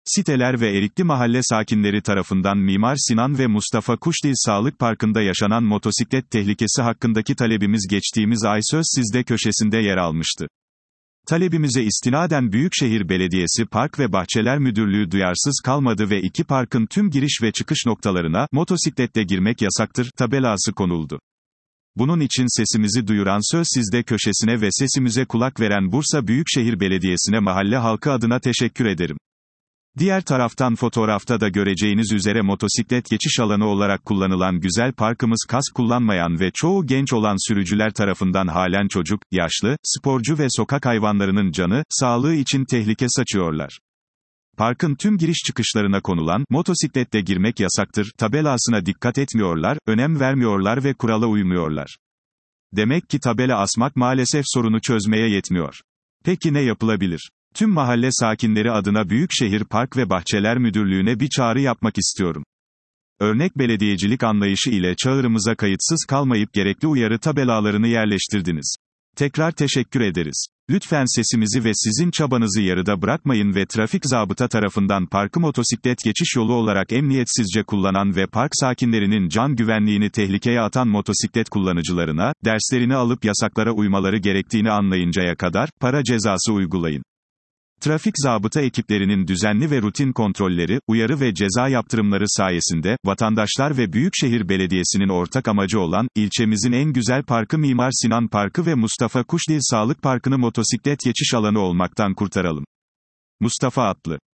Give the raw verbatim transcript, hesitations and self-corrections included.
Siteler ve Erikli Mahalle sakinleri tarafından Mimar Sinan ve Mustafa Kuşdil Sağlık Parkı'nda yaşanan motosiklet tehlikesi hakkındaki talebimiz geçtiğimiz ay Söz Sizde köşesinde yer almıştı. Talebimize istinaden Büyükşehir Belediyesi Park ve Bahçeler Müdürlüğü duyarsız kalmadı ve iki parkın tüm giriş ve çıkış noktalarına "Motosikletle girmek yasaktır" tabelası konuldu. Bunun için sesimizi duyuran Söz Sizde köşesine ve sesimize kulak veren Bursa Büyükşehir Belediyesi'ne mahalle halkı adına teşekkür ederim. Diğer taraftan fotoğrafta da göreceğiniz üzere motosiklet geçiş alanı olarak kullanılan güzel parkımız kask kullanmayan ve çoğu genç olan sürücüler tarafından halen çocuk, yaşlı, sporcu ve sokak hayvanlarının canı, sağlığı için tehlike saçıyorlar. Parkın tüm giriş çıkışlarına konulan "Motosikletle girmek yasaktır" tabelasına dikkat etmiyorlar, önem vermiyorlar ve kurala uymuyorlar. Demek ki tabela asmak maalesef sorunu çözmeye yetmiyor. Peki ne yapılabilir? Tüm mahalle sakinleri adına Büyükşehir Park ve Bahçeler Müdürlüğü'ne bir çağrı yapmak istiyorum. Örnek belediyecilik anlayışı ile çağrımıza kayıtsız kalmayıp gerekli uyarı tabelalarını yerleştirdiniz. Tekrar teşekkür ederiz. Lütfen sesimizi ve sizin çabanızı yarıda bırakmayın ve trafik zabıta tarafından parkı motosiklet geçiş yolu olarak emniyetsizce kullanan ve park sakinlerinin can güvenliğini tehlikeye atan motosiklet kullanıcılarına, derslerini alıp yasaklara uymaları gerektiğini anlayıncaya kadar, para cezası uygulayın. Trafik zabıta ekiplerinin düzenli ve rutin kontrolleri, uyarı ve ceza yaptırımları sayesinde, vatandaşlar ve Büyükşehir Belediyesi'nin ortak amacı olan, ilçemizin en güzel parkı Mimar Sinan Parkı ve Mustafa Kuşdil Sağlık Parkı'nı motosiklet geçiş alanı olmaktan kurtaralım. Mustafa Atlı